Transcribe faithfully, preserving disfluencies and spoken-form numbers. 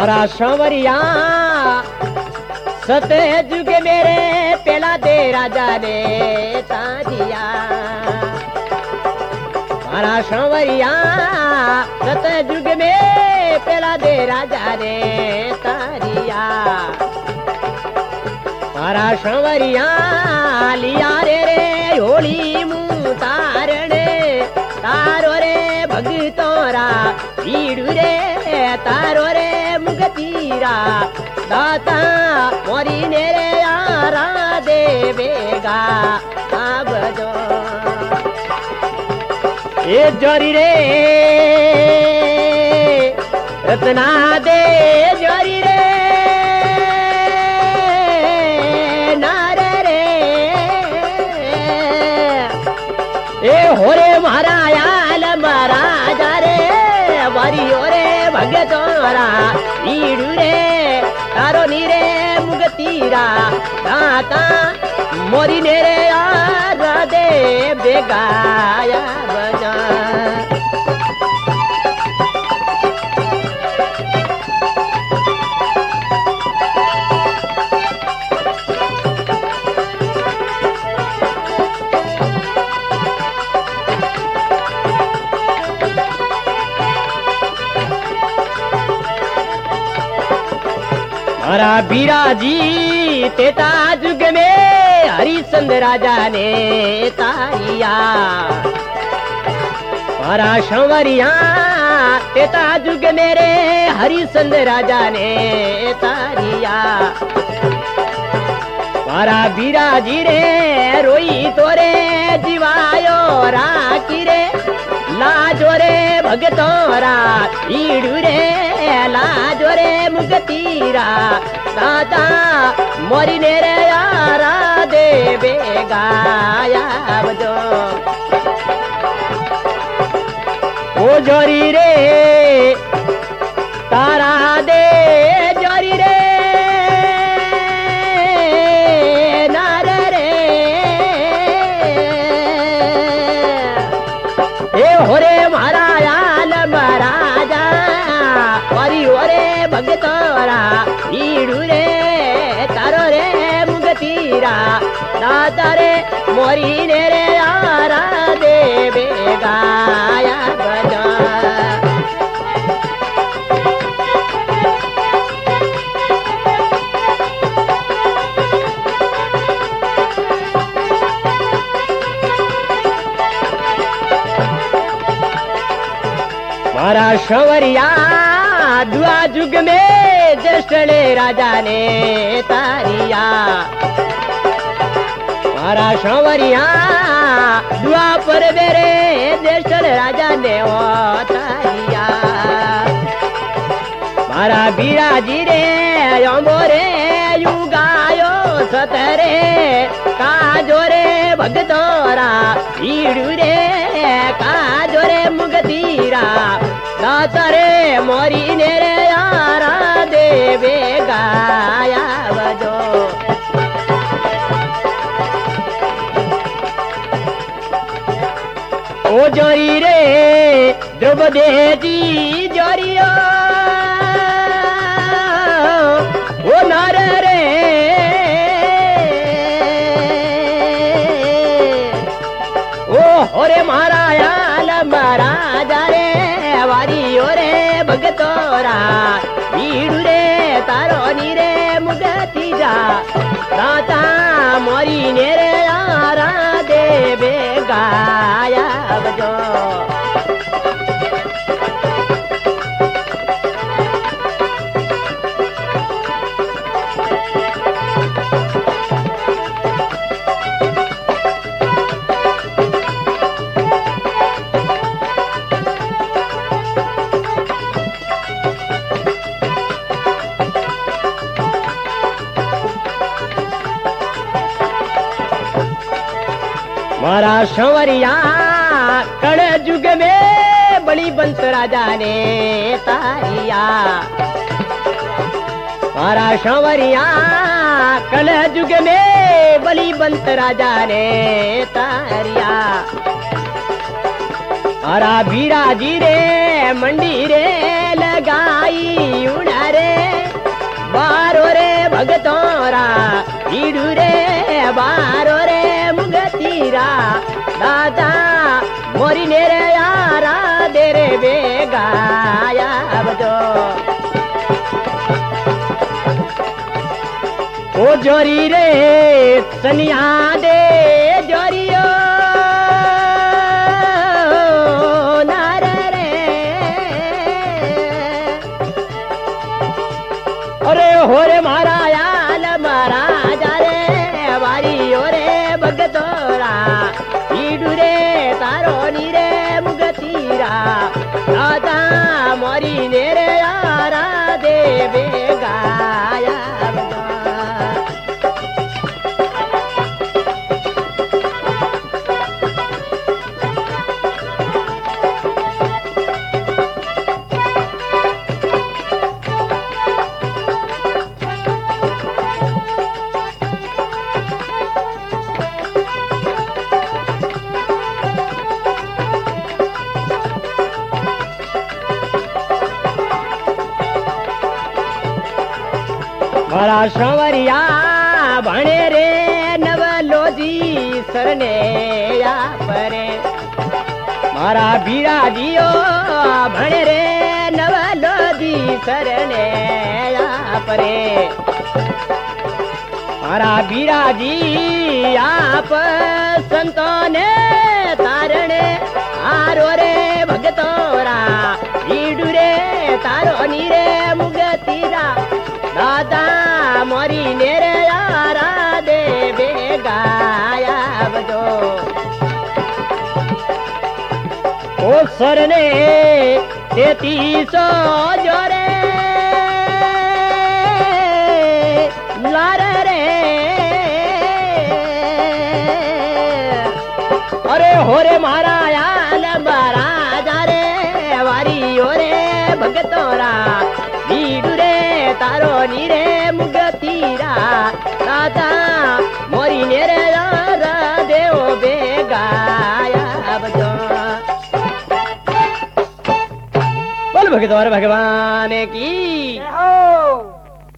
मारा सांवरिया सत जुग मेरे पेला दे राजा ने तारिया। मारा सांवरिया सत जुग में पेला दे राजा ने तारिया। मारा सांवरिया लिया रे रे होली मुँह तारने तारो रे भगतोरा ईडू रे तारो रे मुगतीरा दाता मोरी ने रे यारा देवेगा आबजो ए जोरी रे रत्ना दे जोरी रे नारे रे ए होरे मारा याल महाराजा रे वारी ओरे भगतोरा ईडू रे तारो नीरे मुगतीरा दाता मोरी नेरे यार दे बेगाया बजा। मारा बीराजी तेता जुग में हरिश्चंद्र राजा ने तारिया। मारा सांवरिया तेता जुग मेरे हरिश्चंद्र राजा ने तारिया। मारा बीराजी रे रोई तोरे जीवायो राखी रे लाजो रे भगतोरा ईडू रे लाजो रे मुगतीरा दादा मोरी ने रे यारा देवे गाया बजो ओ जोरी रे तारा दे जोरी रे नारे रे ए होरे मारा याल महाराजा वारी ओरे भगतोरा ईडू रे तारो रे मुगतीरा दादा रे मोरी ने रे यारा देवे गाया बजा। मारा सांवरिया दुआ जुग में ज्येष्ठले राजा ने तारिया। मारा सांवरिया दुआ पर मेरे ज्येष्ठल राजा ने ओ तारिया। मारा बीराजी रे अम्बोरे युगायो सतरे काजो रे भगतोरा ईडू रे काजो रे मुगतीरा दाता रे मोरी ने रे यारा देवे गाया बजो ओ जोरी रे द्रौपदी जी जोरियो ओ नार रे ओ होरे मारा याल महाराजा रे वारी ओरे भगतोरा ईडू रे तारो नीरे मुगतीजा दाता मोरी ने रे यारा देवे गाया बजो मारा सांवरिया कण जुग में बलिबंत राजा ने तारिया। मारा सांवरिया कण जुग में बलिबंत राजा ने तारिया। मारा बीराजी रे मंडी रे लगाई उड़ा रे भगतोरा ईडू रे बारो रे मुगतीरा दादा मोरी ने रे यारा दे रे बेगाया बजो ओ जोरी रे सनिया दे जोरियो नार रे अरे होरे मारा याल मारा जा रे वारी ओरे भगतोरा ईडू रे तारो नी रे मुगतीरा दादा मोरी ने रे यारा दे बेगाया मारा श्रवरिया भणे रे नवलोजी सरने या परे मारा बीरा जियो भणे रे नवलोजी सरने या परे मारा बीरा जी आप संतों ने तारणे आरो रे भगतोरा ईडू रे तारो नी रे मुगतीरा दादा मोरी नेरे यारा दे बेगाया बजो ओ सरने तेती सो जोरे लार रे अरे होरे मारा याल मारा जा रे वारी ओरे भगतोरा ईडू रे तारो नी रे मुगतीरा दादा मोरी नेरे यारा देव बेगाया बजो बोल भगतोर भगवान की